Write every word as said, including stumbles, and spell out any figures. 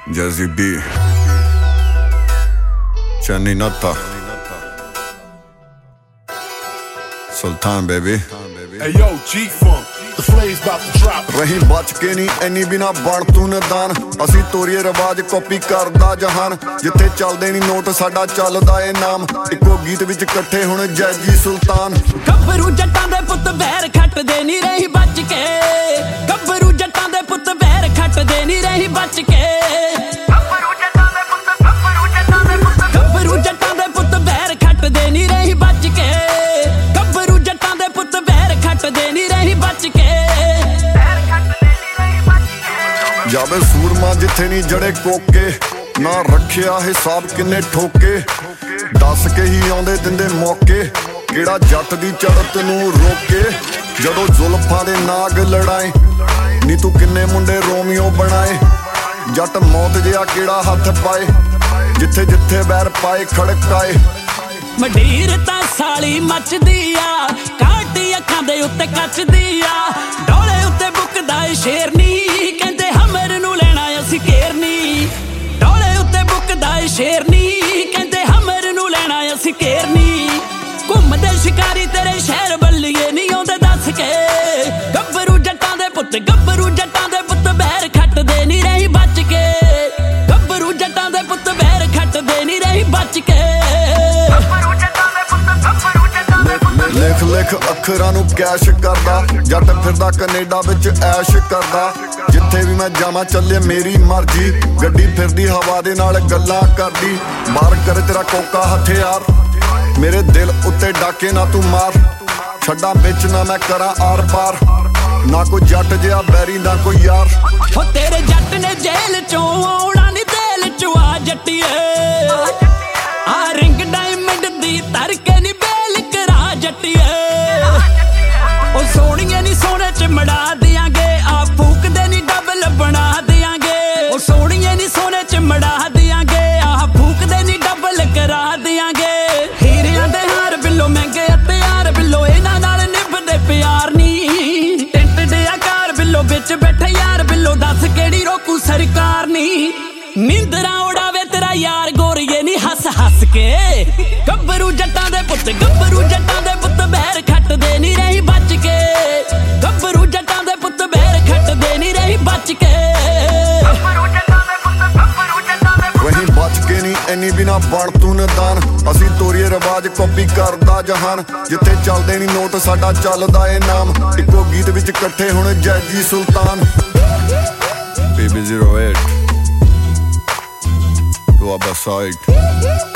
Jazzy B, Chani Natta, Sultan baby. Hey yo, G-Funk, the flame's about to drop. रही बच के नहीं any बिना बन तू नदान असी तोरीए रिवाज कॉपी करदा जहान जिथे चलदे नहीं नोट साडा चलदा ए नाम इको गीत विच इकट्ठे हुण जैजी सुल्तान गब्बरू जट्टां दे पुत्त बैर खट्टदे नहीं रही बच के गब्बरू जट्टां दे पुत्त बैर खट्टदे नहीं रही बच के गब्बरू जट्टां दे पुत्त गब्बरू जट्टां दे पुत्त गब्बरू जट्टां दे पुत्त बैर खट्टदे नहीं रही बच के गब्बरू जट्टां दे पुत्त बैर खट्टदे नहीं रही बच के जावे सूरमा जिथे नहीं जड़े कोके ना रखिया हिसाब किन्ने ठोके दस के ही आउंदे दिंदे मौके केड़ा जट दी चढ़त नूं रोके जदों जुल्फां दे नाग लड़ाए नी तू किन्ने मुंडे रोमियो बनाए जट मौत जिहा केड़ा हथ पाए जिथे जिथे बैर पाए खड़काए मडीर तां साली मचदी आ काटी अखां दे उत्ते कचदी आ डोले उत्ते बुकदा ए शेरनी कहंदे हमर नूं लेना असीं घेरनी डोले उत्ते बुकदा ए शेरनी कहंदे हमर नूं लेना असीं घेरनी घुमदे शिकारी तेरे शहर बल्लीए नहीं आउंदे दस के गब्बरू जट्टां दे पुत्त गब्बरू जट्टां दे पुत्त बैर खट्टदे नहीं रही बच के गब्बरू जट्टां दे पुत्त बैर खट्टदे नहीं रही बच के लिख लिख अखरां नूं कैश करदा जट फिरदा कनेडा विच ऐश करदा जिथे भी मैं जावां चले मेरी मर्जी गड्डी फिरदी हवा दे नाल गल्लां करदी मार कर तेरा कोका हथियार मेरे दिल उत्ते डाके ना तू मार छड्डां बिच ना मैं करां आर पार ना कोई जट जिहा बैरी ना कोई यार हो तेरे जट ने जेल चों आउणा नी दिल चों आ जट्टीए आ रिंग डायमंड दी तरके नी बेल करा जट्टीए ओ सोहणिए नी सोहणे च मड़ा दियांगे आ फूक दे नी डबल बना दियांगे ओ सोहणिए नी सोहणे च मड़ा दियांगे आ फूक दे नी डबल करा दियांगे हीरियां दे हार बिल्लो महंगे हथियार बिल्लो इन्हां नाल निभदे प्यार नी टेंट दे आकार बिल्लो बिच बैठे यार बिल्लो दस केड़ी रोकू सरकार नी नींदरा उड़ावे तेरा यार गोरीए नी हस हस के गब्बरू जट्टां दे पुत्त गब्बरू जट्टां दे पुत्त बैर खट्टदे नहीं रही बच के गब्बरू जट्टां दे पुत्त बैर खट्टदे नहीं रही बच के वही बच के नहीं एनी बिना बन तू नदान असी तोरीए रिवाज कॉपी करदा जहान जिथे चलदे नहीं नोट साडा चलदा ए नाम इको गीत विच इकट्ठे हुण Jazzy Sultan B B zero eight to Abba side